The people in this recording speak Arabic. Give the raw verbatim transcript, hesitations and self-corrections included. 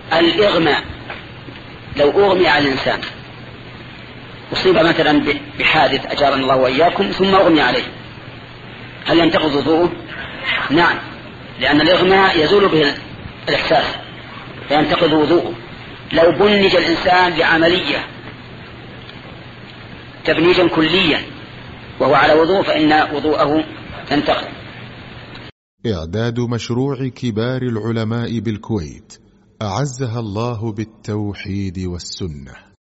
الإغماء، لو أغمي على الإنسان أصيب مثلا بحادث أجارنا الله وإياكم ثم أغمي عليه، هل ينتقض وضوءه؟ نعم، لأن الإغماء يزول به الإحساس فينتقض وضوءه. لو بنج الإنسان بعملية تبنيجا كليا وهو على وضوء فإن وضوءه ينتقض. إعداد مشروع كبار العلماء بالكويت أعزها الله بالتوحيد والسنة.